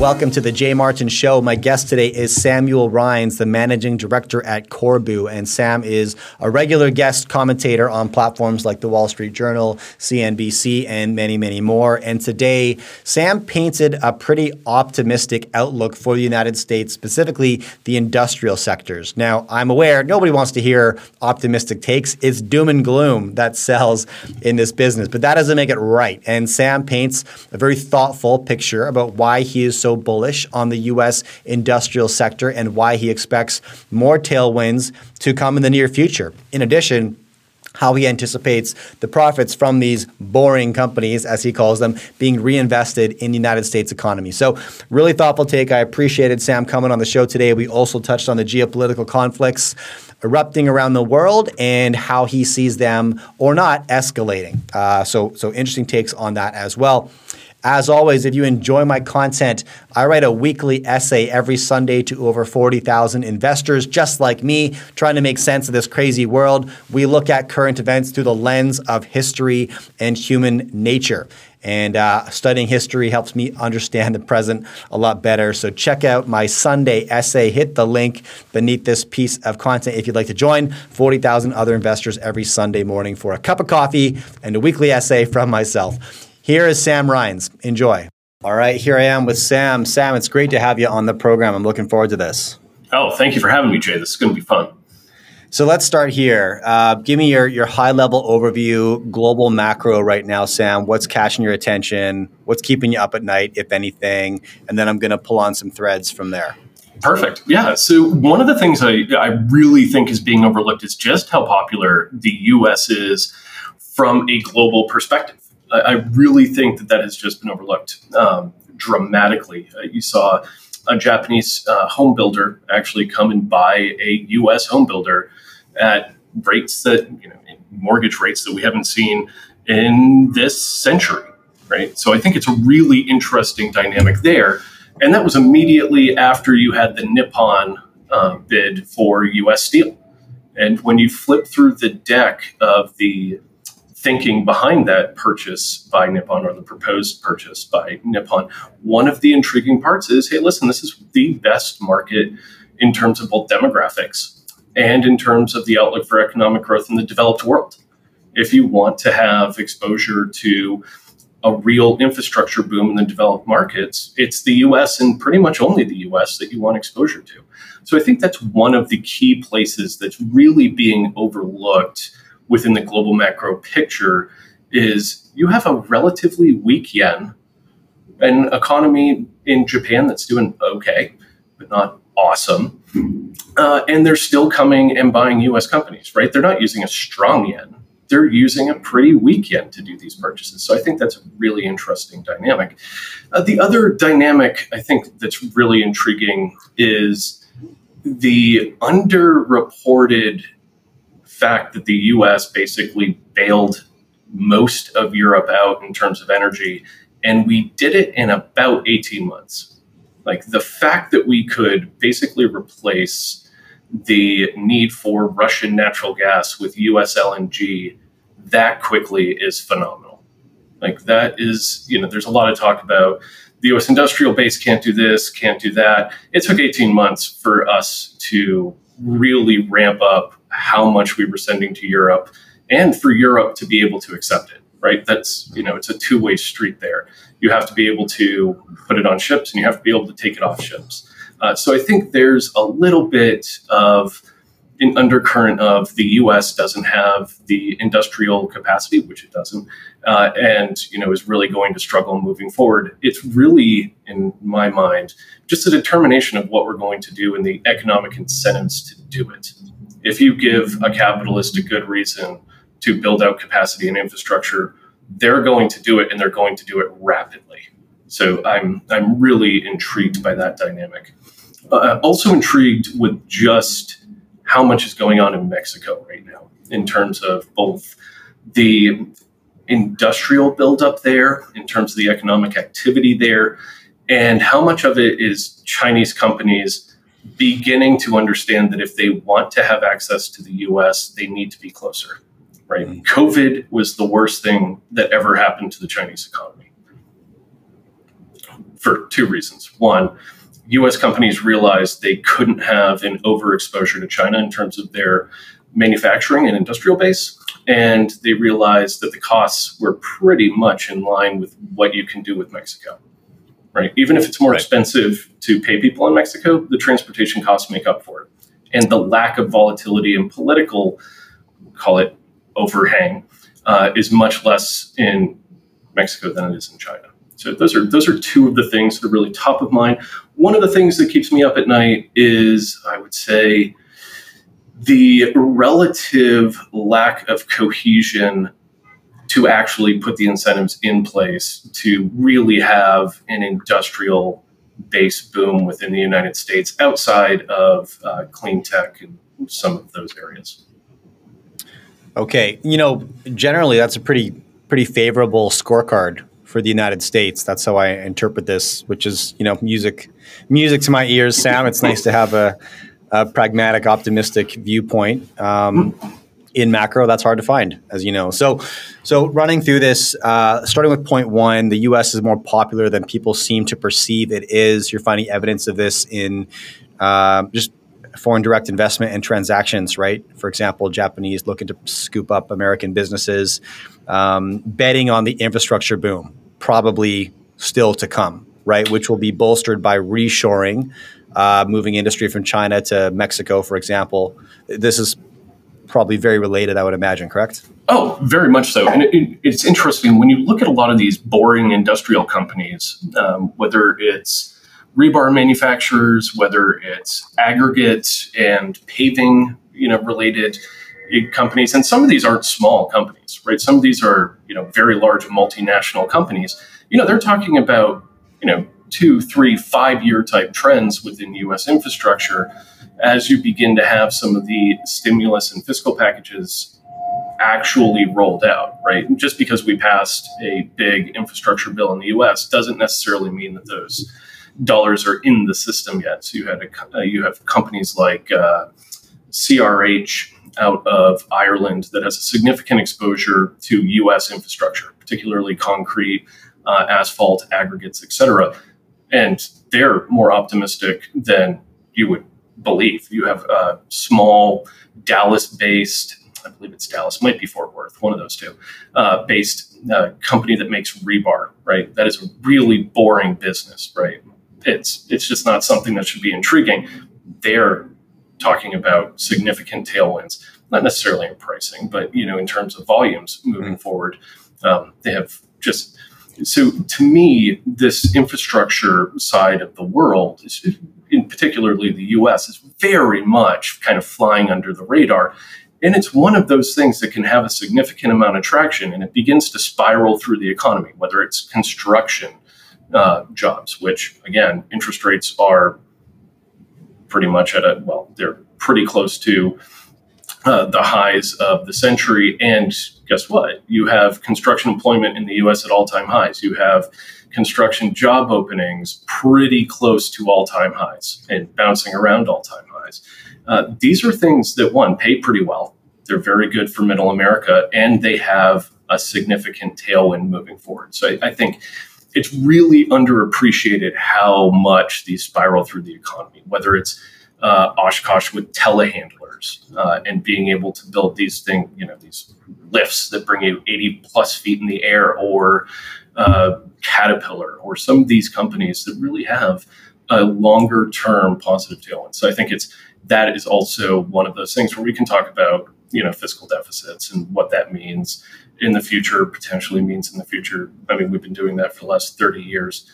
Welcome to the Jay Martin Show. My guest today is Samuel Rines, the managing director at Corbu. And Sam is a regular guest commentator on platforms like the Wall Street Journal, CNBC, and many, many more. And today, Sam painted a pretty optimistic outlook for the United States, specifically the industrial sectors. Now, I'm aware nobody wants to hear optimistic takes. It's doom and gloom that sells in this business, but that doesn't make it right. And Sam paints a very thoughtful picture about why he is so bullish on the U.S. industrial sector and why he expects more tailwinds to come in the near future. In addition, how he anticipates the profits from these boring companies, as he calls them, being reinvested in the United States economy. So really thoughtful take. I appreciated Sam coming on the show today. We also touched on the geopolitical conflicts erupting around the world and how he sees them or not escalating. So interesting takes on that as well. As always, if you enjoy my content, I write a weekly essay every Sunday to over 40,000 investors just like me, trying to make sense of this crazy world. We look at current events through the lens of history and human nature. And studying history helps me understand the present a lot better. So check out my Sunday essay. Hit the link beneath this piece of content if you'd like to join 40,000 other investors every Sunday morning for a cup of coffee and a weekly essay from myself. Here is Sam Rines. Enjoy. All right, here I am with Sam. Sam, it's great to have you on the program. I'm looking forward to this. Oh, thank you for having me, Jay. This is going to be fun. So let's start here. Give me your high-level overview, global macro right now, Sam. What's catching your attention? What's keeping you up at night, if anything? And then I'm going to pull on some threads from there. Perfect. Yeah. So one of the things I really think is being overlooked is just how popular the U.S. is from a global perspective. I really think that has just been overlooked dramatically. You saw a Japanese home builder actually come and buy a U.S. home builder at rates that, mortgage rates that we haven't seen in this century, right? So I think it's a really interesting dynamic there. And that was immediately after you had the Nippon bid for U.S. Steel. And when you flip through the deck of the thinking behind that purchase by Nippon or the proposed purchase by Nippon, one of the intriguing parts is, hey, listen, this is the best market in terms of both demographics and in terms of the outlook for economic growth in the developed world. If you want to have exposure to a real infrastructure boom in the developed markets, it's the U.S. and pretty much only the U.S. that you want exposure to. So I think that's one of the key places that's really being overlooked within the global macro picture is you have a relatively weak yen, an economy in Japan that's doing okay, but not awesome. And they're still coming and buying U.S. companies, right? They're not using a strong yen. They're using a pretty weak yen to do these purchases. So I think that's a really interesting dynamic. The other dynamic I think that's really intriguing is the underreported fact that the U.S. basically bailed most of Europe out in terms of energy, and we did it in about 18 months. Like the fact that we could basically replace the need for Russian natural gas with U.S. LNG that quickly is phenomenal. Like that is, there's a lot of talk about the U.S. industrial base can't do this, can't do that. It took 18 months for us to really ramp up how much we were sending to Europe and for Europe to be able to accept it, right? That's, it's a two-way street there. You have to be able to put it on ships and you have to be able to take it off ships. So I think there's a little bit of an undercurrent of the U.S. doesn't have the industrial capacity, which it doesn't, and, is really going to struggle moving forward. It's really, in my mind, just a determination of what we're going to do and the economic incentives to do it. If you give a capitalist a good reason to build out capacity and infrastructure, they're going to do it and they're going to do it rapidly. So I'm really intrigued by that dynamic. Also intrigued with just how much is going on in Mexico right now in terms of both the industrial buildup there, in terms of the economic activity there, and how much of it is Chinese companies beginning to understand that if they want to have access to the U.S., they need to be closer, right? Mm-hmm. COVID was the worst thing that ever happened to the Chinese economy. for two reasons. One, U.S. companies realized they couldn't have an overexposure to China in terms of their manufacturing and industrial base. And they realized that the costs were pretty much in line with what you can do with Mexico, right? Even if it's more expensive to pay people in Mexico, the transportation costs make up for it. And the lack of volatility and political, call it overhang, is much less in Mexico than it is in China. So those are two of the things that are really top of mind. One of the things that keeps me up at night is, I would say, the relative lack of cohesion to actually put the incentives in place to really have an industrial base boom within the United States outside of clean tech and some of those areas. Okay, generally that's a pretty favorable scorecard for the United States. That's how I interpret this, which is music to my ears. Sam, it's nice to have a pragmatic, optimistic viewpoint. In macro, that's hard to find, as you know. So running through this, starting with point one, the U.S. is more popular than people seem to perceive it is. You're finding evidence of this in just foreign direct investment and transactions, right? For example, Japanese looking to scoop up American businesses, betting on the infrastructure boom, probably still to come, right? Which will be bolstered by reshoring, moving industry from China to Mexico, for example. This is probably very related, I would imagine, correct? Oh, very much so. And it's interesting when you look at a lot of these boring industrial companies, whether it's rebar manufacturers, whether it's aggregate and paving, related companies, and some of these aren't small companies, right? Some of these are, very large multinational companies. They're talking about, 2, 3, 5-year type trends within U.S. infrastructure as you begin to have some of the stimulus and fiscal packages actually rolled out, right? And just because we passed a big infrastructure bill in the U.S. doesn't necessarily mean that those dollars are in the system yet. So you have companies like CRH out of Ireland that has a significant exposure to U.S. infrastructure, particularly concrete, asphalt, aggregates, et cetera. And they're more optimistic than you would believe. You have a small Dallas-based, I believe it's Dallas, might be Fort Worth, one of those two, based company that makes rebar, right? That is a really boring business, right? It's just not something that should be intriguing. They're talking about significant tailwinds, not necessarily in pricing, but in terms of volumes moving forward. They have just so to me, this infrastructure side of the world, in particularly the U.S., is very much kind of flying under the radar. And it's one of those things that can have a significant amount of traction, and it begins to spiral through the economy, whether it's construction jobs, which, again, interest rates are pretty much they're pretty close to the highs of the century. And guess what? You have construction employment in the U.S. at all-time highs. You have construction job openings pretty close to all-time highs and bouncing around all-time highs. These are things that, one, pay pretty well. They're very good for middle America, and they have a significant tailwind moving forward. So I think it's really underappreciated how much these spiral through the economy, whether it's Oshkosh with telehandlers and being able to build these things, these lifts that bring you 80 plus feet in the air, or Caterpillar, or some of these companies that really have a longer term positive tailwind. So I think that is also one of those things where we can talk about, fiscal deficits and what that means in the future, potentially means in the future. I mean, we've been doing that for the last 30 years.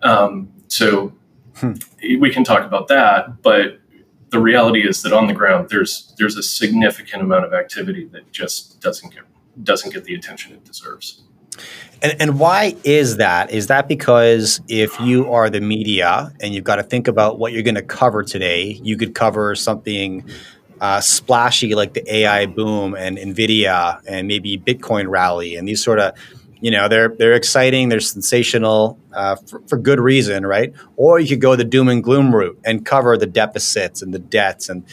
So we can talk about that, but the reality is that on the ground, there's a significant amount of activity that just doesn't get the attention it deserves. And why is that? Is that because if you are the media and you've got to think about what you're going to cover today, you could cover something splashy like the AI boom and NVIDIA and maybe Bitcoin rally and these sort of, they're exciting, they're sensational for good reason, right? Or you could go the doom and gloom route and cover the deficits and the debts and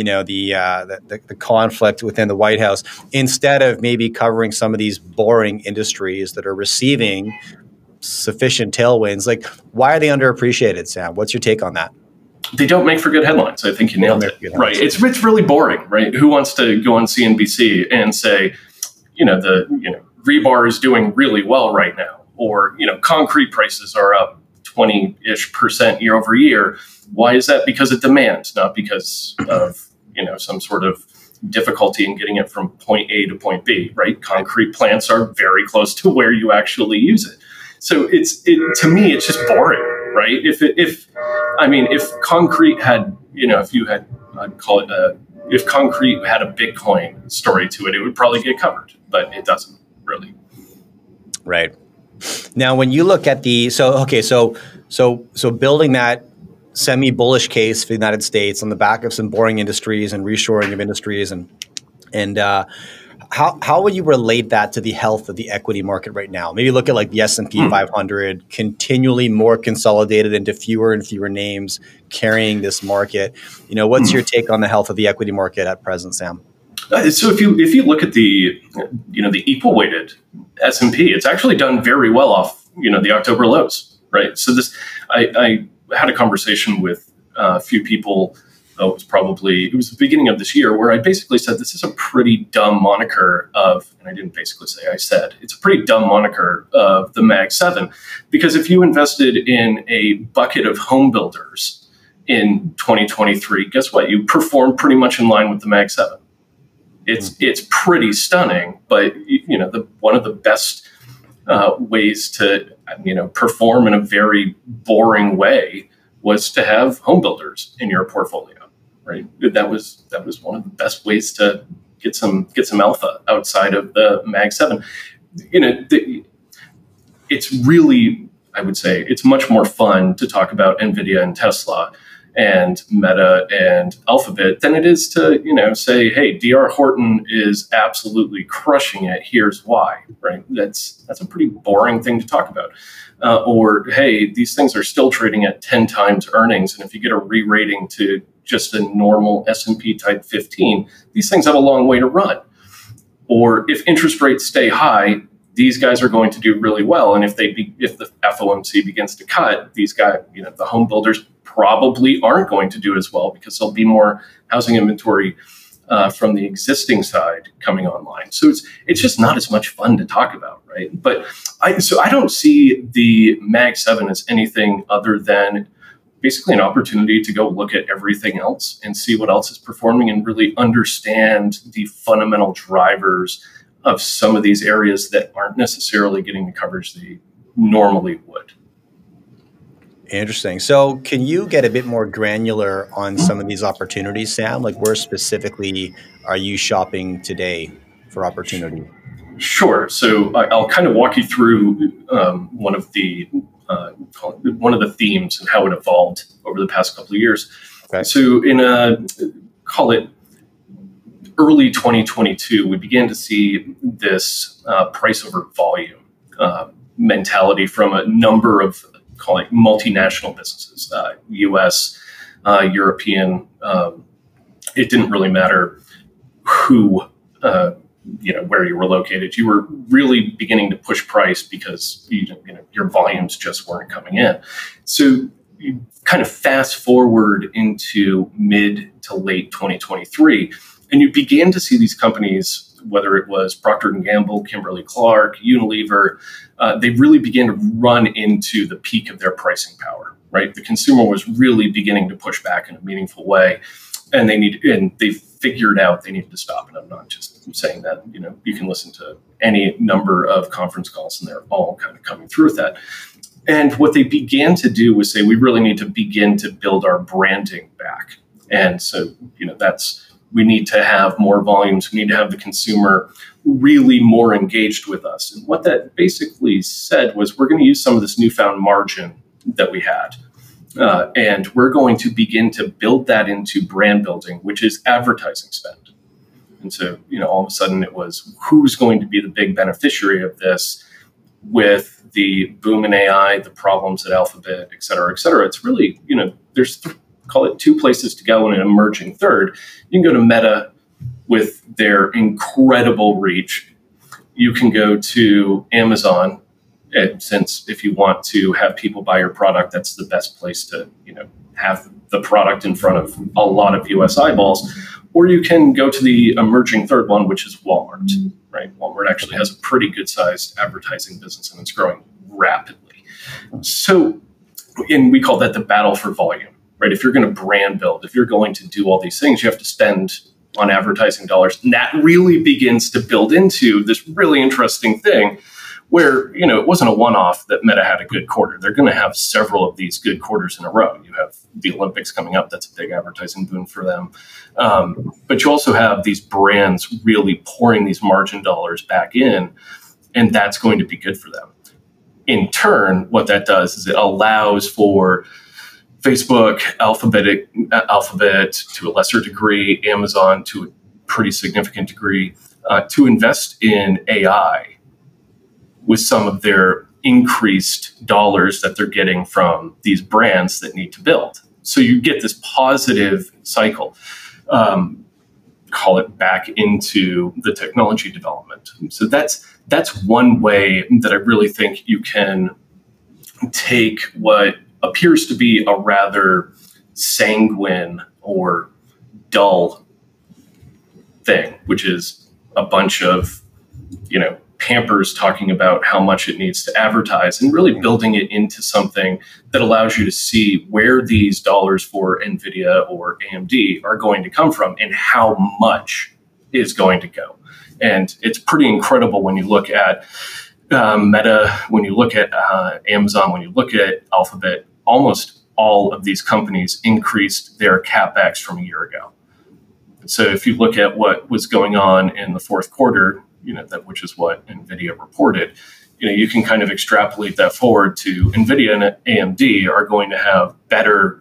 the conflict within the White House, instead of maybe covering some of these boring industries that are receiving sufficient tailwinds. Like, why are they underappreciated, Sam? What's your take on that? They don't make for good headlines. I think you nailed it. Right. It's really boring, right? Who wants to go on CNBC and say, rebar is doing really well right now, or, concrete prices are up 20-ish% year over year. Why is that? Because of demand, not because of, some sort of difficulty in getting it from point A to point B, right? Concrete plants are very close to where you actually use it. So to me, it's just boring, right? If concrete had, if concrete had a Bitcoin story to it, it would probably get covered, but it doesn't really. Right. Now, when you look at so building that semi-bullish case for the United States on the back of some boring industries and reshoring of industries, and how would you relate that to the health of the equity market right now? Maybe look at like the S&P 500, continually more consolidated into fewer and fewer names carrying this market. What's your take on the health of the equity market at present, Sam? So if you look at the equal weighted S&P, it's actually done very well off the October lows, right? So I had a conversation with a few people. It was the beginning of this year, where I basically said this is a pretty dumb moniker and I didn't basically say, I said it's a pretty dumb moniker of the Mag 7, because if you invested in a bucket of home builders in 2023, guess what? You performed pretty much in line with the Mag 7. It's pretty stunning, but one of the best ways to perform in a very boring way was to have home builders in your portfolio, right? That was one of the best ways to get some alpha outside of the Mag 7. It's really, I would say, it's much more fun to talk about NVIDIA and Tesla and Meta and Alphabet than it is to, say, hey, DR Horton is absolutely crushing it. Here's why, right? That's a pretty boring thing to talk about. Or, hey, these things are still trading at 10 times earnings. And if you get a re-rating to just a normal S&P type 15, these things have a long way to run. Or if interest rates stay high, these guys are going to do really well. And if the FOMC begins to cut, these guys, the home builders probably aren't going to do as well, because there'll be more housing inventory from the existing side coming online. So it's just not as much fun to talk about, right? But I don't see the Mag 7 as anything other than basically an opportunity to go look at everything else and see what else is performing and really understand the fundamental drivers of some of these areas that aren't necessarily getting the coverage they normally would. Interesting. So can you get a bit more granular on some of these opportunities, Sam? Like, where specifically are you shopping today for opportunity? Sure. So I'll kind of walk you through one of the themes and how it evolved over the past couple of years. Okay. So in call it early 2022, we began to see this price over volume mentality from a number of, call it, multinational businesses, U.S., European. It didn't really matter who, where you were located. You were really beginning to push price because your volumes just weren't coming in. So you kind of fast forward into mid to late 2023, and you began to see these companies, whether it was Procter & Gamble, Kimberly-Clark, Unilever, they really began to run into the peak of their pricing power, right? The consumer was really beginning to push back in a meaningful way, and they figured out they needed to stop. And I'm not just saying that, you can listen to any number of conference calls and they're all kind of coming through with that. And what they began to do was say, we really need to begin to build our branding back. And so, we need to have more volumes. We need to have the consumer really more engaged with us. And what that basically said was, we're going to use some of this newfound margin that we had. And we're going to begin to build that into brand building, which is advertising spend. And so, all of a sudden it was, who's going to be the big beneficiary of this with the boom in AI, the problems at Alphabet, et cetera, et cetera. It's really, there's call it two places to go in an emerging third. You can go to Meta with their incredible reach. You can go to Amazon since if you want to have people buy your product, that's the best place to, have the product in front of a lot of US eyeballs. Or you can go to the emerging third one, which is Walmart, right? Walmart actually has a pretty good sized advertising business and it's growing rapidly. So, and we call that the battle for volume, right? If you're going to brand build, if you're going to do all these things, you have to spend on advertising dollars. And that really begins to build into this really interesting thing where, it wasn't a one-off that Meta had a good quarter. They're going to have several of these good quarters in a row. You have the Olympics coming up. That's a big advertising boon for them. But you also have these brands really pouring these margin dollars back in, and that's going to be good for them. In turn, what that does is it allows for Facebook, Alphabet to a lesser degree, Amazon to a pretty significant degree, to invest in AI with some of their increased dollars that they're getting from these brands that need to build. So you get this positive cycle, call it back into the technology development. So that's one way that I really think you can take what appears to be a rather sanguine or dull thing, which is a bunch of, Pampers talking about how much it needs to advertise and really building it into something that allows you to see where these dollars for NVIDIA or AMD are going to come from and how much is going to go. And it's pretty incredible when you look at Meta, when you look at Amazon, when you look at Alphabet, almost all of these companies increased their CapEx from a year ago. So if you look at what was going on in the fourth quarter, which is what NVIDIA reported, you can kind of extrapolate that forward to NVIDIA and AMD are going to have better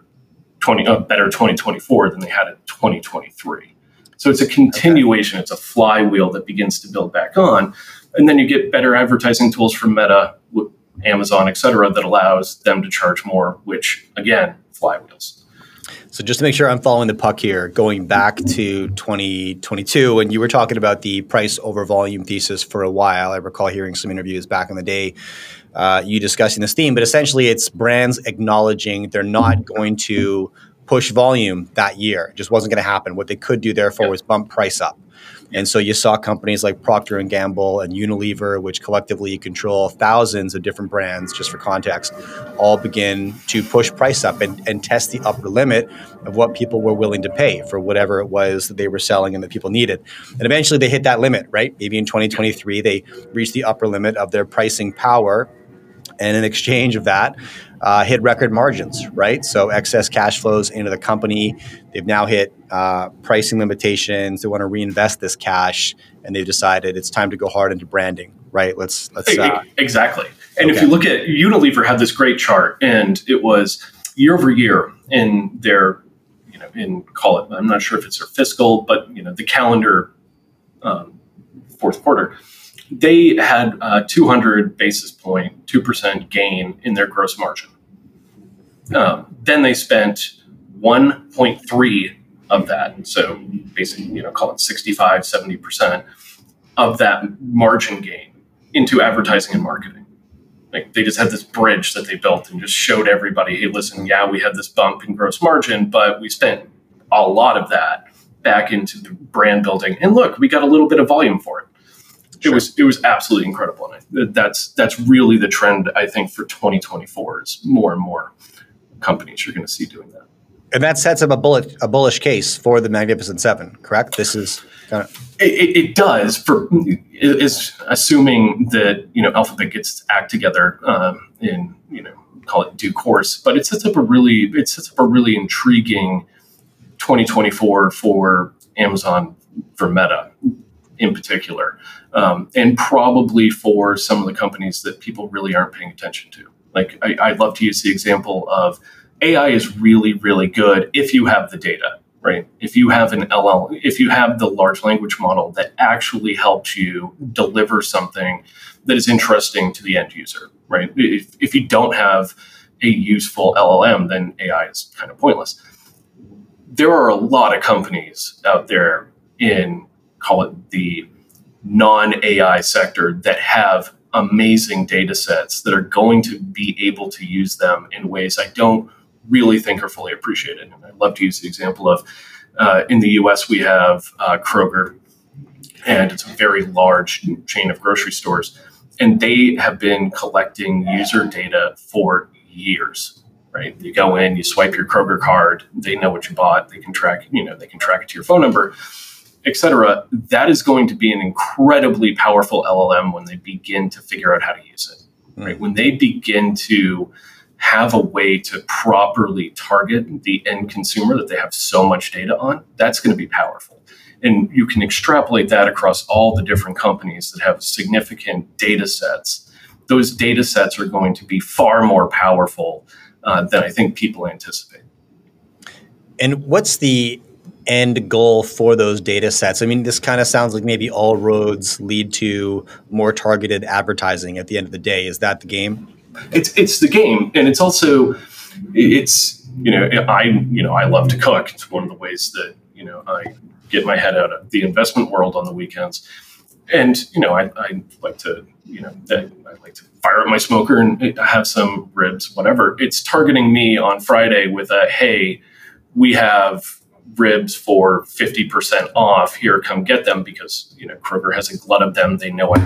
2024 than they had in 2023. So it's a continuation. Okay. It's a flywheel that begins to build back on. And then you get better advertising tools from Meta, Amazon, et cetera, that allows them to charge more, which, again, flywheels. So just to make sure I'm following the puck here, going back to 2022, when you were talking about the price over volume thesis for a while, I recall hearing some interviews back in the day, you discussing this theme, but essentially it's brands acknowledging they're not going to push volume that year. It just wasn't going to happen. What they could do, therefore, was bump price up. And so you saw companies like Procter & Gamble and Unilever, which collectively control thousands of different brands, just for context, all begin to push price up and test the upper limit of what people were willing to pay for whatever it was that they were selling and that people needed. And eventually they hit that limit, right? Maybe in 2023, they reached the upper limit of their pricing power. And in exchange of that, hit record margins, right? So excess cash flows into the company. They've now hit pricing limitations. They want to reinvest this cash, and they've decided it's time to go hard into branding, right? Let's exactly. And if you look at Unilever, had this great chart, and it was year over year in their, call it, I'm not sure if it's their fiscal, but the calendar fourth quarter. They had 200 basis point, 2% gain in their gross margin. Then they spent 1.3 of that. So basically, call it 65, 70% of that margin gain into advertising and marketing. Like they just had this bridge that they built and just showed everybody, hey, listen, yeah, we had this bump in gross margin, but we spent a lot of that back into the brand building. And look, we got a little bit of volume for it. Sure. It was absolutely incredible. And that's really the trend, I think, for 2024 is more and more companies you're going to see doing that. And that sets up a bullish case for the Magnificent Seven, correct? This is kind of it does is assuming that Alphabet gets its act together in call it due course, but it sets up a really intriguing 2024 for Amazon, for Meta in particular. And probably for some of the companies that people really aren't paying attention to. Like I'd love to use the example of AI is really, really good if you have the data, right? If you have if you have the large language model that actually helps you deliver something that is interesting to the end user, right? If you don't have a useful LLM, then AI is kind of pointless. There are a lot of companies out there in, call it the non-AI sector, that have amazing data sets that are going to be able to use them in ways I don't really think are fully appreciated. And I love to use the example of in the US, we have Kroger, and it's a very large chain of grocery stores. And they have been collecting user data for years, right? You go in, you swipe your Kroger card, they know what you bought, they can track, they can track it to your phone number, et cetera. That is going to be an incredibly powerful LLM when they begin to figure out how to use it, right? When they begin to have a way to properly target the end consumer that they have so much data on, that's going to be powerful. And you can extrapolate that across all the different companies that have significant data sets. Those data sets are going to be far more powerful than I think people anticipate. And what's the end goal for those data sets? I mean, this kind of sounds like maybe all roads lead to more targeted advertising at the end of the day. Is that the game? It's the game. And it's also, I love to cook. It's one of the ways that, I get my head out of the investment world on the weekends. And, I like to, I like to fire up my smoker and have some ribs, whatever. It's targeting me on Friday with hey, we have ribs for 50% off. Here, come get them, because, Kroger has a glut of them. They know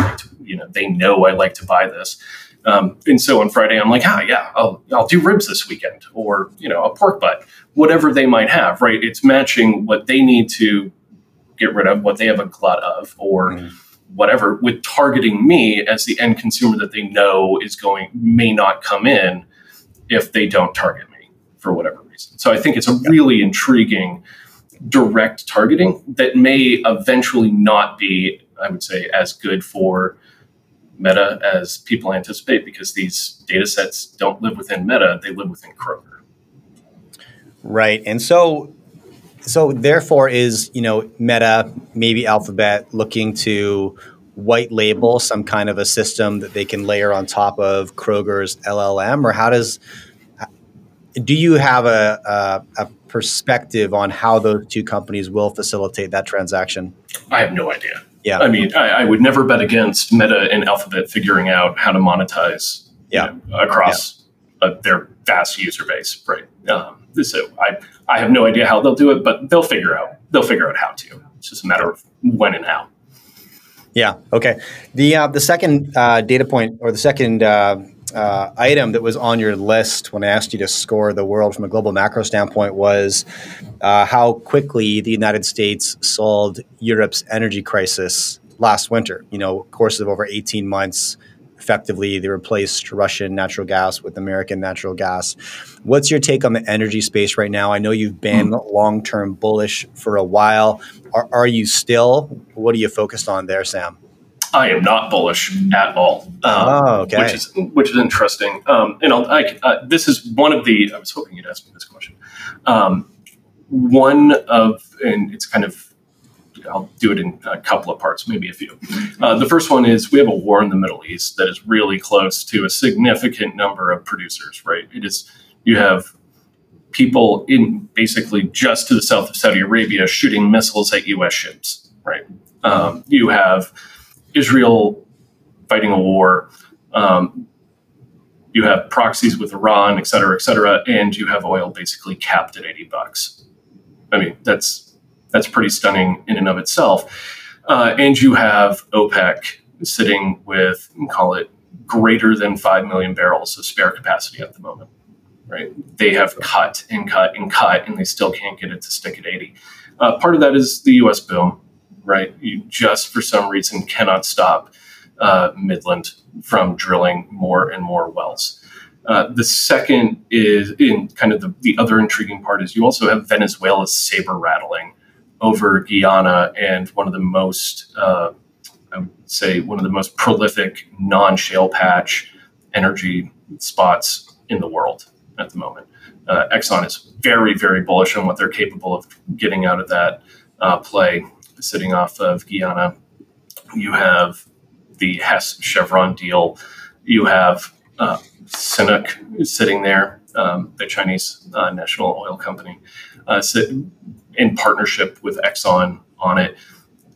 I like to buy this. And so on Friday, I'm like, I'll do ribs this weekend, or, a pork butt, whatever they might have, right? It's matching what they need to get rid of, what they have a glut of, or whatever, with targeting me as the end consumer that they know may not come in if they don't target me for whatever reason. So I think it's a really intriguing direct targeting that may eventually not be, I would say, as good for Meta as people anticipate, because these data sets don't live within Meta, they live within Kroger. Right. And so therefore is, Meta, maybe Alphabet, looking to white label some kind of a system that they can layer on top of Kroger's LLM? Or do you have a perspective on how those two companies will facilitate that transaction? I have no idea. Yeah. I mean, I would never bet against Meta and Alphabet figuring out how to monetize across their vast user base, right? So I have no idea how they'll do it, but they'll figure out how to. It's just a matter of when and how. Yeah. Okay. The second data point, or the second item that was on your list when I asked you to score the world from a global macro standpoint was how quickly the United States solved Europe's energy crisis last winter. Course of over 18 months. Effectively, they replaced Russian natural gas with American natural gas. What's your take on the energy space right now? I know you've been long-term bullish for a while. Are you still? What are you focused on there, Sam? I am not bullish at all. Okay. Which is interesting. This is one of the. I was hoping you'd ask me this question. And it's kind of. I'll do it in a couple of parts, maybe a few. The first one is we have a war in the Middle East that is really close to a significant number of producers, right? You have people in basically just to the south of Saudi Arabia shooting missiles at U.S. ships, right? You have Israel fighting a war. You have proxies with Iran, et cetera, and you have oil basically capped at $80. I mean, that's pretty stunning in and of itself. And you have OPEC sitting with, call it, greater than 5 million barrels of spare capacity at the moment, right? They have cut and cut and cut, and they still can't get it to stick at 80. Part of that is the U.S. boom, right? You just, for some reason, cannot stop Midland from drilling more and more wells. The second is, in kind of the other intriguing part, is you also have Venezuela's saber rattling over Guyana, and one of the most, I would say, one of the most prolific non-shale patch energy spots in the world at the moment. Exxon is very, very bullish on what they're capable of getting out of that play sitting off of Guyana. You have the Hess Chevron deal. You have CNOOC sitting there, the Chinese national oil company, in partnership with Exxon on it.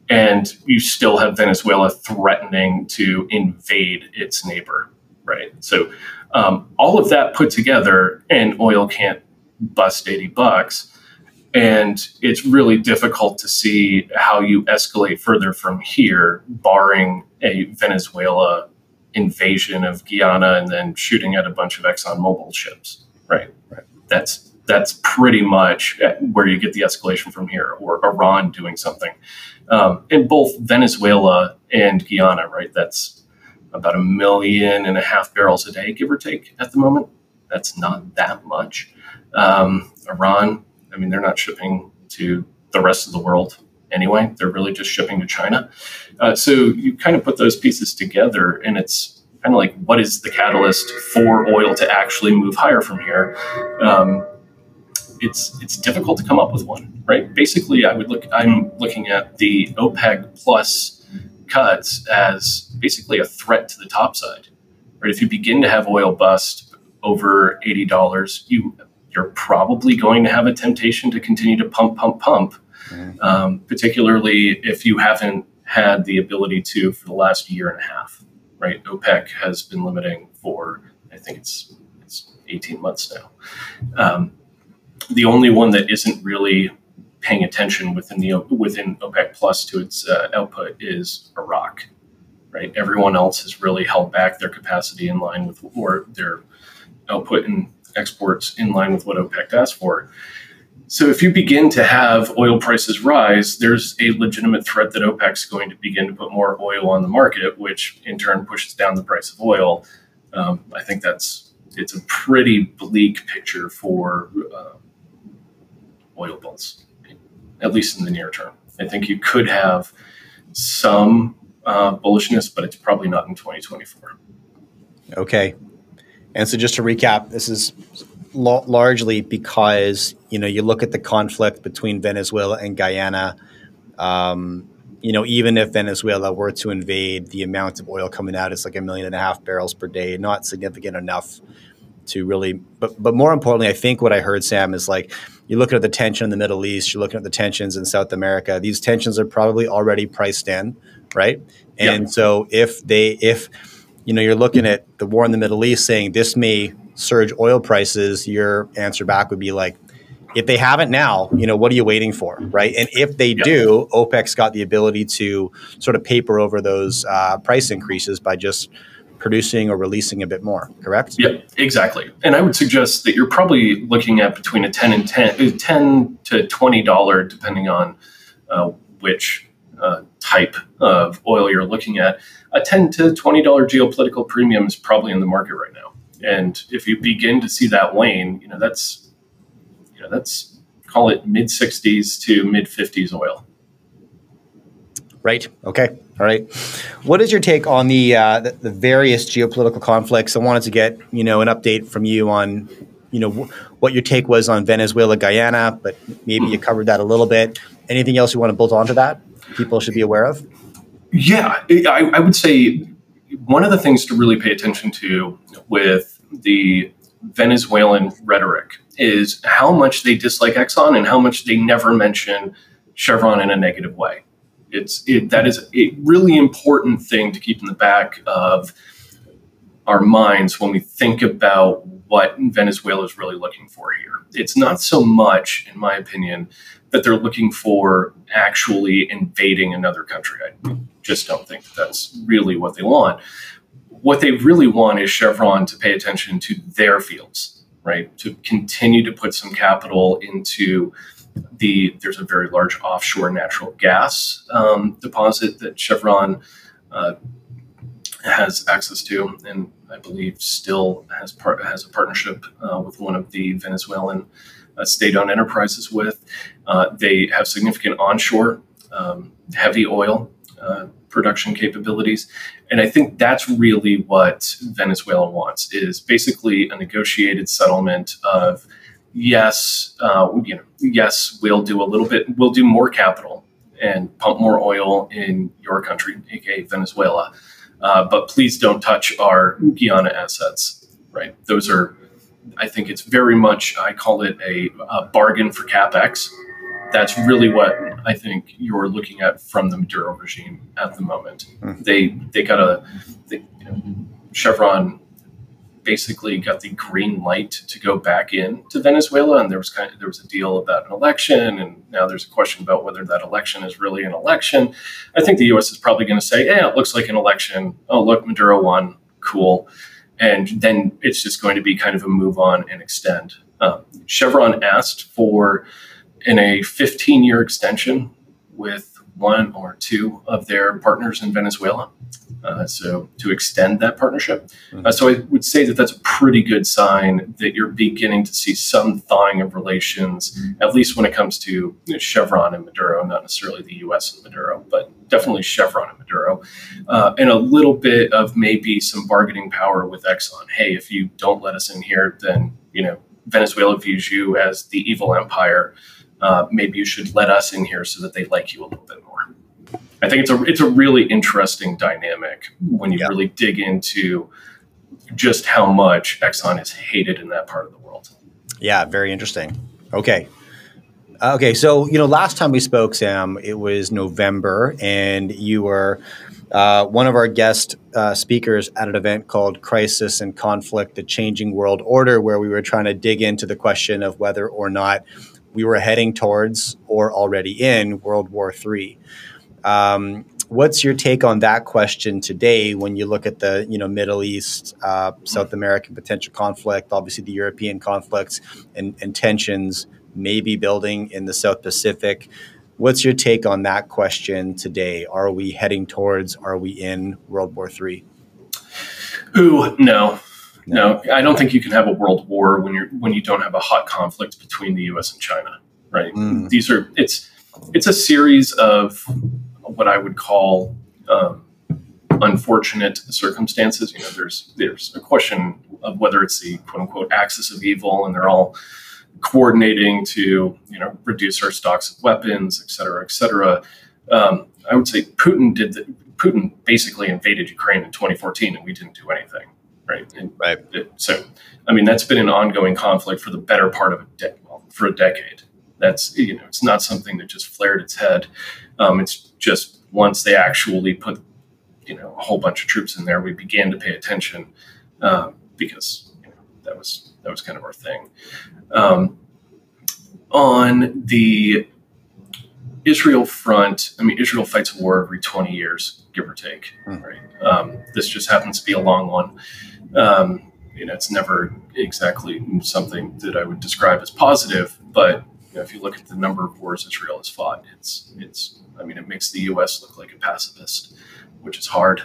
and you still have Venezuela threatening to invade its neighbor, right? So all of that put together, and oil can't bust $80. And it's really difficult to see how you escalate further from here, barring a Venezuela invasion of Guyana and then shooting at a bunch of ExxonMobil ships, right? That's pretty much where you get the escalation from here, or Iran doing something. In both Venezuela and Guyana, right? That's about 1.5 million barrels a day, give or take, at the moment. That's not that much. Iran, I mean, they're not shipping to the rest of the world anyway. They're really just shipping to China. So you kind of put those pieces together, and it's kind of like, what is the catalyst for oil to actually move higher from here? It's difficult to come up with one, right? Basically, I'm looking at the OPEC plus cuts as basically a threat to the top side, right? If you begin to have oil bust over $80, you're probably going to have a temptation to continue to pump, particularly if you haven't had the ability to for the last year and a half, right? OPEC has been limiting for, I think it's 18 months now. The only one that isn't really paying attention within OPEC Plus to its output is Iraq, right? Everyone else has really held back their capacity in line with, or their output and exports in line with what OPEC asked for. So if you begin to have oil prices rise, there's a legitimate threat that OPEC's going to begin to put more oil on the market, which in turn pushes down the price of oil. I think it's a pretty bleak picture for oil bulls, at least in the near term. I think you could have some bullishness, but it's probably not in 2024. Okay. And so just to recap, this is largely because, you look at the conflict between Venezuela and Guyana. Even if Venezuela were to invade, the amount of oil coming out is like 1.5 million barrels per day, not significant enough to really, but more importantly, I think what I heard, Sam, is like, you're looking at the tension in the Middle East, you're looking at the tensions in South America. These tensions are probably already priced in, right? And so if you're looking at the war in the Middle East saying this may surge oil prices, your answer back would be like, if they haven't now, what are you waiting for, right? And if they do, OPEC's got the ability to sort of paper over those price increases by just producing or releasing a bit more, correct? Yeah, exactly. And I would suggest that you're probably looking at between a $10 to $20, depending on which type of oil you're looking at. A $10 to $20 geopolitical premium is probably in the market right now. And if you begin to see that wane, that's call it mid 60s to mid 50s oil. Right. Okay. All right. What is your take on the various geopolitical conflicts? I wanted to get an update from you on what your take was on Venezuela, Guyana, but maybe you covered that a little bit. Anything else you want to bolt onto that people should be aware of? Yeah, I would say one of the things to really pay attention to with the Venezuelan rhetoric is how much they dislike Exxon and how much they never mention Chevron in a negative way. That is a really important thing to keep in the back of our minds when we think about what Venezuela is really looking for here. It's not so much, in my opinion, that they're looking for actually invading another country. I just don't think that's really what they want. What they really want is Chevron to pay attention to their fields, right? To continue to put some capital into there's a very large offshore natural gas deposit that Chevron has access to, and I believe still has a partnership with one of the Venezuelan state-owned enterprises with. They have significant onshore heavy oil production capabilities, and I think that's really what Venezuela wants, is basically a negotiated settlement of yes, we'll do a little bit, we'll do more capital and pump more oil in your country, aka Venezuela, but please don't touch our Guyana assets, right? Those are, I think it's very much, I call it a bargain for CapEx. That's really what I think you're looking at from the Maduro regime at the moment. They got Chevron basically got the green light to go back into Venezuela, and there was a deal about an election, and now there's a question about whether that election is really an election. I think the U.S. is probably going to say, "Yeah, it looks like an election. Oh, look, Maduro won. Cool." And then it's just going to be kind of a move on and extend. Chevron asked for a 15-year extension with one or two of their partners in Venezuela. So to extend that partnership. So I would say that that's a pretty good sign that you're beginning to see some thawing of relations, at least when it comes to Chevron and Maduro, not necessarily the U.S. and Maduro, but definitely Chevron and Maduro, and a little bit of maybe some bargaining power with Exxon. Hey, if you don't let us in here, then Venezuela views you as the evil empire. Maybe you should let us in here so that they like you a little bit more. I think it's a really interesting dynamic when you really dig into just how much Exxon is hated in that part of the world. Yeah, very interesting. Okay. So, last time we spoke, Sam, it was November, and you were one of our guest speakers at an event called Crisis and Conflict, the Changing World Order, where we were trying to dig into the question of whether or not we were heading towards or already in World War III. What's your take on that question today when you look at the Middle East, South American potential conflict, obviously the European conflicts and tensions maybe building in the South Pacific? What's your take on that question today? Are we heading towards, are we in World War III? Ooh, no. I don't think you can have a world war when you don't have a hot conflict between the U.S. and China, right? It's a series of what I would call unfortunate circumstances. There's a question of whether it's the quote unquote axis of evil, and they're all coordinating to reduce our stocks of weapons, et cetera, et cetera. I would say Putin basically invaded Ukraine in 2014, and we didn't do anything, right? So, that's been an ongoing conflict for the better part of a decade. That's it's not something that just flared its head. It's just once they actually put a whole bunch of troops in there, we began to pay attention because that was kind of our thing. On the Israel front, Israel fights a war every 20 years, give or take. Right? This just happens to be a long one. It's never exactly something that I would describe as positive, but if you look at the number of wars Israel has fought, it makes the U.S. look like a pacifist, which is hard.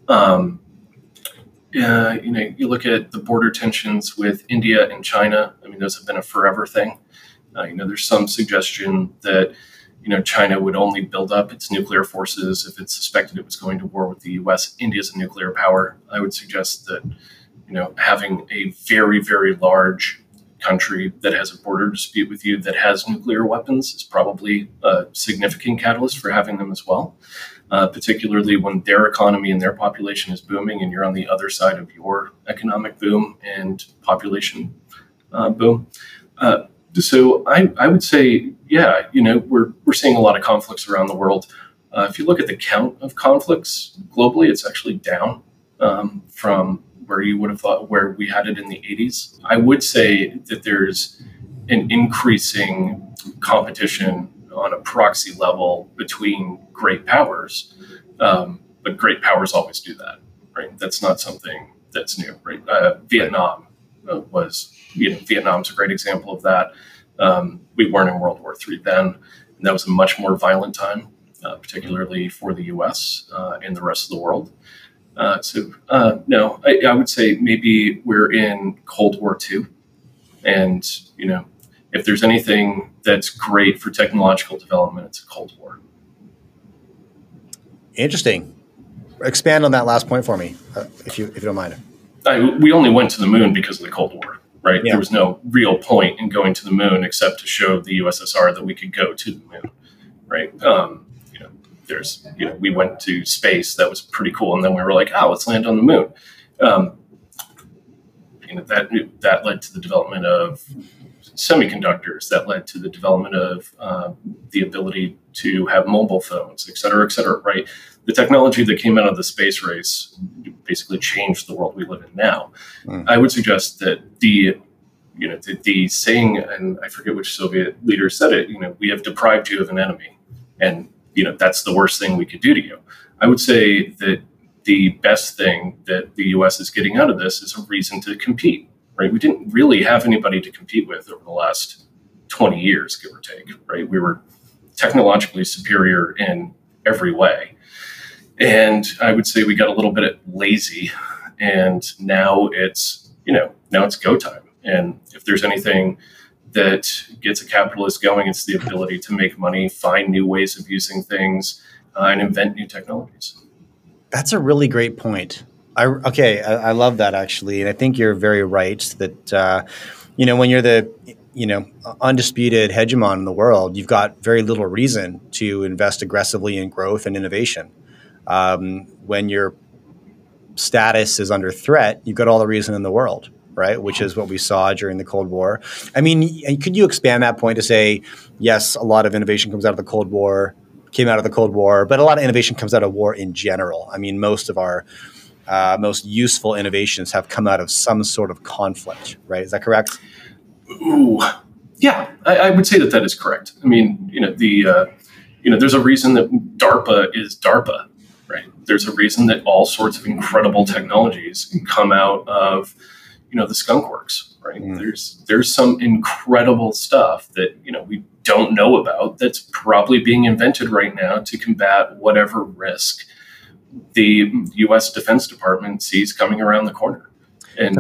You look at the border tensions with India and China. Those have been a forever thing. There's some suggestion that China would only build up its nuclear forces if it suspected it was going to war with the U.S. India is a nuclear power. I would suggest that having a very, very large country that has a border dispute with you that has nuclear weapons is probably a significant catalyst for having them as well, particularly when their economy and their population is booming and you're on the other side of your economic boom and population boom. So I would say, we're seeing a lot of conflicts around the world. If you look at the count of conflicts globally, it's actually down from where you would have thought where we had it in the 80s. I would say that there's an increasing competition on a proxy level between great powers, but great powers always do that, right? That's not something that's new, right? Vietnam Vietnam's a great example of that. We weren't in World War III then, and that was a much more violent time, particularly for the U.S. And the rest of the world. No, I would say maybe we're in Cold War II. And, if there's anything that's great for technological development, it's a Cold War. Interesting. Expand on that last point for me, if you don't mind. We only went to the moon because of the Cold War, right? Yeah. There was no real point in going to the moon except to show the USSR that we could go to the moon, right? We went to space. That was pretty cool. And then we were like, let's land on the moon. That led to the development of semiconductors that led to the development of the ability to have mobile phones, et cetera, right? The technology that came out of the space race basically changed the world we live in now. I would suggest that the saying, and I forget which Soviet leader said it, we have deprived you of an enemy, and that's the worst thing we could do to you. I would say that the best thing that the U.S. is getting out of this is a reason to compete, right? We didn't really have anybody to compete with over the last 20 years, give or take, right? We were technologically superior in every way. And I would say we got a little bit lazy, and now it's go time. And if there's anything that gets a capitalist going, it's the ability to make money, find new ways of using things, and invent new technologies. That's a really great point. I love that, actually. And I think you're very right that, when you're the, undisputed hegemon in the world, you've got very little reason to invest aggressively in growth and innovation. When your status is under threat, you've got all the reason in the world, right? Which is what we saw during the Cold War. I mean, could you expand that point to say, yes, a lot of innovation comes out of the Cold War, came out of the Cold War, but a lot of innovation comes out of war in general. I mean, most of our most useful innovations have come out of some sort of conflict, right? Is that correct? Ooh, yeah, I would say that is correct. I mean, there's a reason that DARPA is DARPA, right? There's a reason that all sorts of incredible technologies come out of, the skunk works, right? There's some incredible stuff that, we don't know about that's probably being invented right now to combat whatever risk the U.S. Defense Department sees coming around the corner. And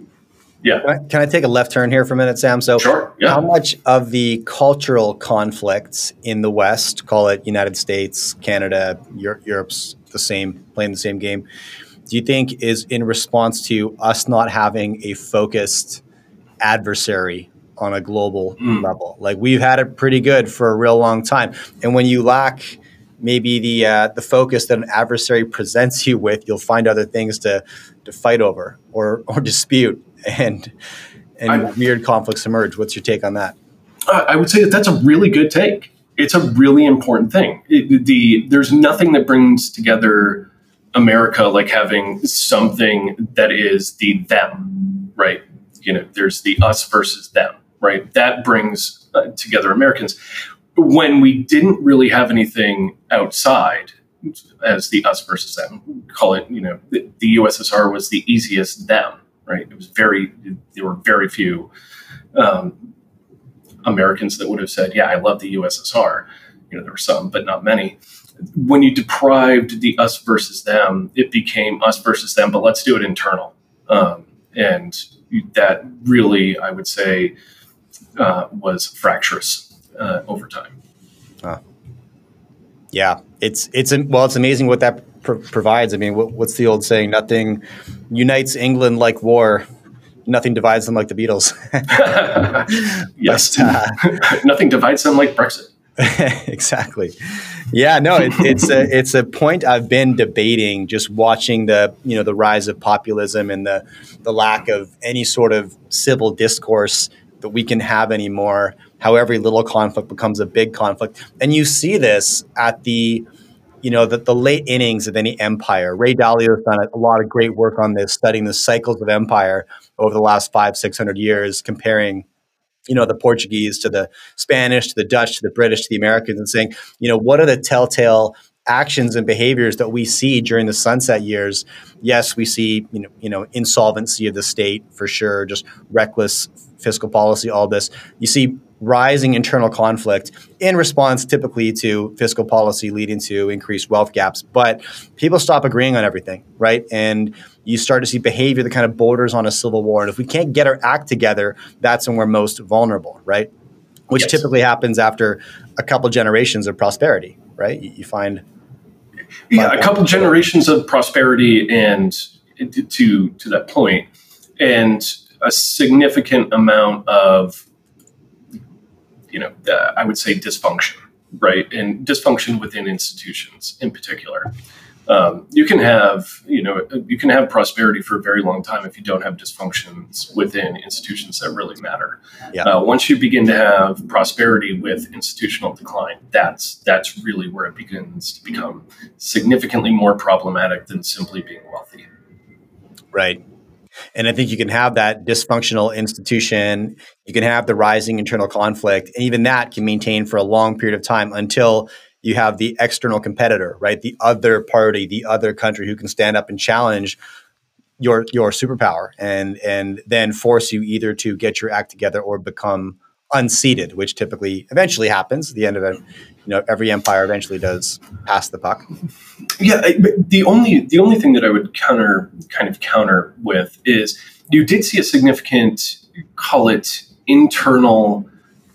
Can I take a left turn here for a minute, Sam? So sure, yeah. How much of the cultural conflicts in the West, call it United States, Canada, Europe's the same, playing the same game, do you think is in response to us not having a focused adversary on a global level? Like, we've had it pretty good for a real long time. And when you lack maybe the focus that an adversary presents you with, you'll find other things to fight over or dispute, and weird conflicts emerge. What's your take on that? I would say that's a really good take. It's a really important thing. There's nothing that brings together America like having something that is the them, right? There's the us versus them, right? That brings together Americans. When we didn't really have anything outside as the us versus them, call it, the USSR was the easiest them, right? There were very few Americans that would have said, yeah, I love the USSR. There were some, but not many. When you deprived the us versus them, it became us versus them, but let's do it internal. And that really, I would say, was fractious over time. Yeah, it's amazing what that provides. I mean, what's the old saying? Nothing unites England like war. Nothing divides them like the Beatles. Yes, nothing divides them like Brexit. Exactly. Yeah, no, it's a point I've been debating, just watching the rise of populism and the lack of any sort of civil discourse that we can have anymore. How every little conflict becomes a big conflict, and you see this at the late innings of any empire. Ray Dalio has done a lot of great work on this, studying the cycles of empire over the last 500-600 years, comparing the Portuguese to the Spanish, to the Dutch, to the British, to the Americans, and saying, what are the telltale actions and behaviors that we see during the sunset years? Yes, we see, insolvency of the state for sure, just reckless fiscal policy, all this. You see rising internal conflict in response typically to fiscal policy leading to increased wealth gaps. But people stop agreeing on everything, right? And you start to see behavior that kind of borders on a civil war. And if we can't get our act together, that's when we're most vulnerable, right? Which Yes. typically happens after a couple generations of prosperity, right? You find... a couple generations of prosperity, and to that point, and a significant amount of, I would say dysfunction, right? And dysfunction within institutions in particular. You can have prosperity for a very long time if you don't have dysfunctions within institutions that really matter. Yeah. Once you begin to have prosperity with institutional decline, that's really where it begins to become significantly more problematic than simply being wealthy. Right. And I think you can have that dysfunctional institution, you can have the rising internal conflict, and even that can maintain for a long period of time until you have the external competitor, right? The other party, the other country who can stand up and challenge your superpower and then force you either to get your act together or become unseated, which typically eventually happens. At the end of it, every empire eventually does pass the puck. Yeah, the only thing that I would counter with is you did see a significant, call it internal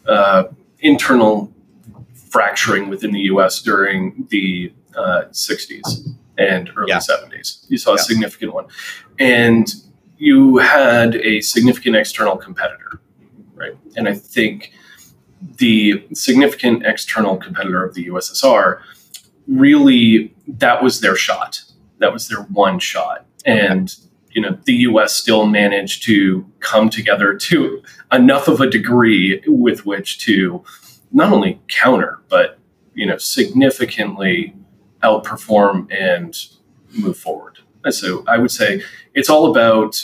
fracturing within the U.S. during the 60s and early 70s. You saw a significant one, and you had a significant external competitor, right? And I think the significant external competitor of the USSR, really, that was their shot. That was their one shot. And, the U.S. still managed to come together to enough of a degree with which to not only counter, but, significantly outperform and move forward. So I would say it's all about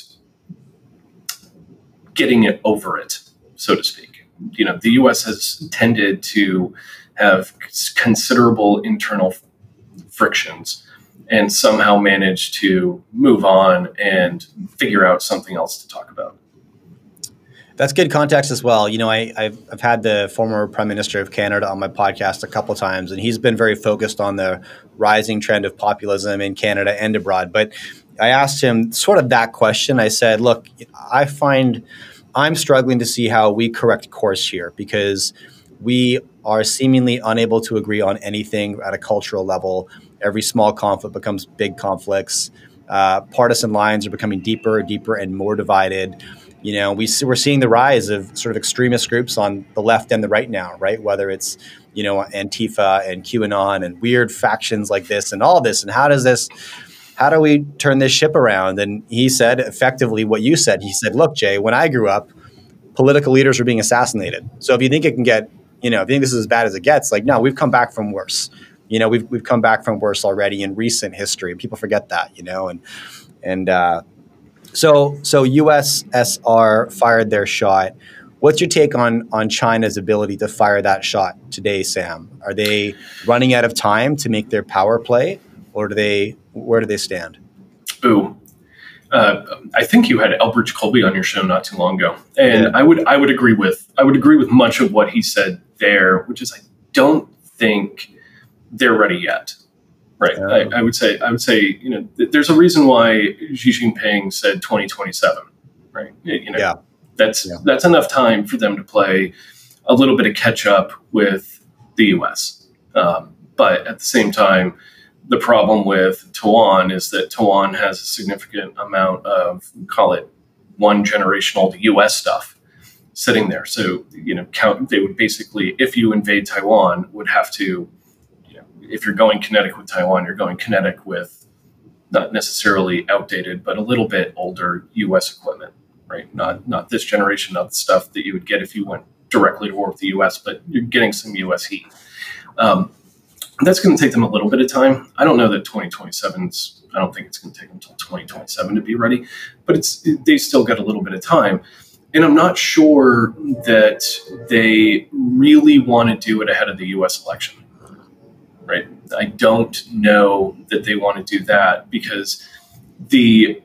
getting it over it, so to speak. The U.S. has tended to have considerable internal frictions and somehow managed to move on and figure out something else to talk about. That's good context as well. I've had the former Prime Minister of Canada on my podcast a couple of times, and he's been very focused on the rising trend of populism in Canada and abroad. But I asked him sort of that question. I said, look, I find I'm struggling to see how we correct course here because we are seemingly unable to agree on anything at a cultural level. Every small conflict becomes big conflicts. Partisan lines are becoming deeper, and more divided. We're seeing the rise of sort of extremist groups on the left and the right now, right? Whether it's, Antifa and QAnon and weird factions like this and all this. And how do we turn this ship around? And he said effectively what you said. He said, look, Jay, when I grew up, political leaders were being assassinated. So if you think it can get, if you think this is as bad as it gets, no, we've come back from worse. We've come back from worse already in recent history. People forget that, So USSR fired their shot. What's your take on China's ability to fire that shot today, Sam? Are they running out of time to make their power play, or where do they stand? I think you had Elbridge Colby on your show not too long ago, and I would agree with much of what he said there, which is I don't think they're ready yet. Right. I would say, there's a reason why Xi Jinping said 2027, right? That's enough time for them to play a little bit of catch up with the U.S. But at the same time, the problem with Taiwan is that Taiwan has a significant amount of, call it, one generation old U.S. stuff sitting there. So, they would basically, if you invade Taiwan, would have to, if you're going kinetic with Taiwan, you're going kinetic with not necessarily outdated, but a little bit older U.S. equipment, right? Not this generation, not the stuff that you would get if you went directly to war with the U.S., but you're getting some U.S. heat. That's going to take them a little bit of time. I don't know that 2027's, I don't think it's going to take them until 2027 to be ready, but they still got a little bit of time. And I'm not sure that they really want to do it ahead of the U.S. election. Right. I don't know that they want to do that because there's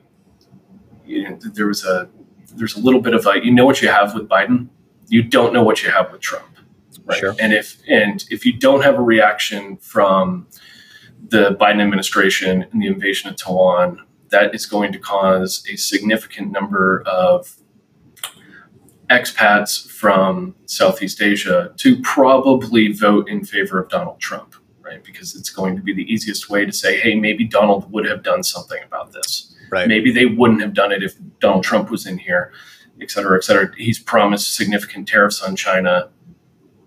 a little bit of what you have with Biden, you don't know what you have with Trump. Right. Sure. And if you don't have a reaction from the Biden administration and the invasion of Taiwan, that is going to cause a significant number of expats from Southeast Asia to probably vote in favor of Donald Trump. Right, because it's going to be the easiest way to say, hey, maybe Donald would have done something about this. Right. Maybe they wouldn't have done it if Donald Trump was in here, et cetera, et cetera. He's promised significant tariffs on China.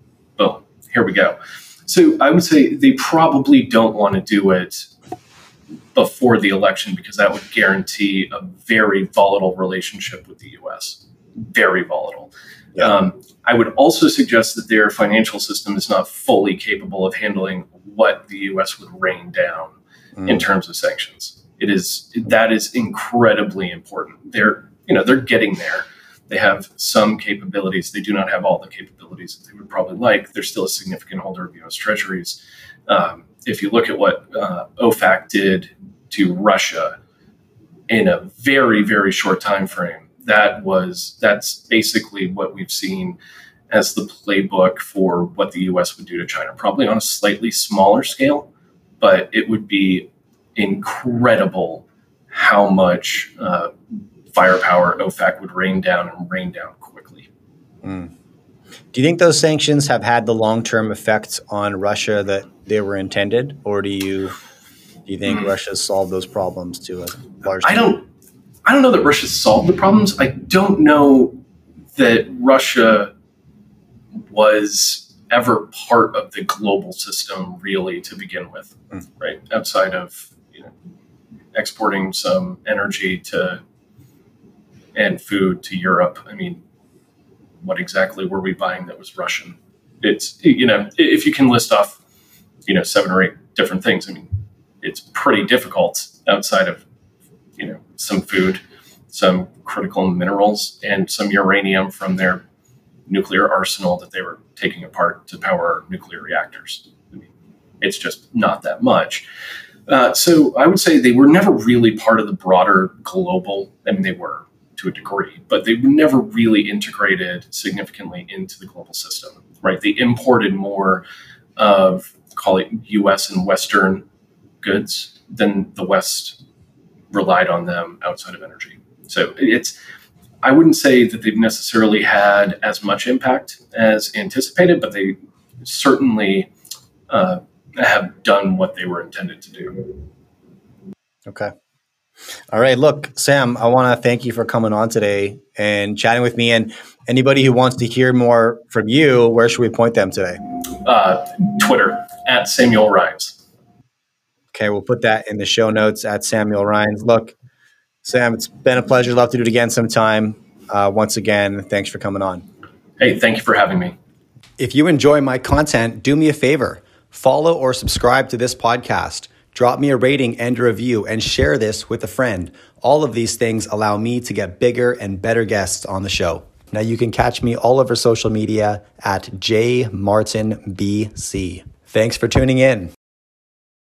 Boom, here we go. So I would say they probably don't want to do it before the election, because that would guarantee a very volatile relationship with the U.S. Very volatile. Yeah. I would also suggest that their financial system is not fully capable of handling what the U.S. would rain down in terms of sanctions. That is incredibly important. They're getting there. They have some capabilities. They do not have all the capabilities that they would probably like. They're still a significant holder of U.S. treasuries. If you look at what OFAC did to Russia in a very, very short time frame, that's basically what we've seen as the playbook for what the U.S. would do to China, probably on a slightly smaller scale, but it would be incredible how much firepower OFAC would rain down quickly. Do you think those sanctions have had the long-term effects on Russia that they were intended, or do you think Russia's solved those problems to a large extent? I don't know that Russia solved the problems. I don't know that Russia was ever part of the global system really to begin with, right? Outside of exporting some energy and food to Europe. I mean, what exactly were we buying that was Russian? It's, if you can list off, 7 or 8 different things, I mean, it's pretty difficult outside of, some food, some critical minerals, and some uranium from their nuclear arsenal that they were taking apart to power nuclear reactors. I mean, it's just not that much. So I would say they were never really part of the broader global, I mean, they were to a degree, but they were never really integrated significantly into the global system, right? They imported more of, call it US and Western goods than the West relied on them outside of energy. So I wouldn't say that they've necessarily had as much impact as anticipated, but they certainly have done what they were intended to do. Okay. All right. Look, Sam, I want to thank you for coming on today and chatting with me. And anybody who wants to hear more from you, where should we point them today? Twitter, @SamuelRhines. Okay. We'll put that in the show notes, @SamuelRhines. Look, Sam, it's been a pleasure. Love to do it again sometime. Once again, thanks for coming on. Hey, thank you for having me. If you enjoy my content, do me a favor. Follow or subscribe to this podcast. Drop me a rating and a review and share this with a friend. All of these things allow me to get bigger and better guests on the show. Now you can catch me all over social media @JMartinBC. Thanks for tuning in.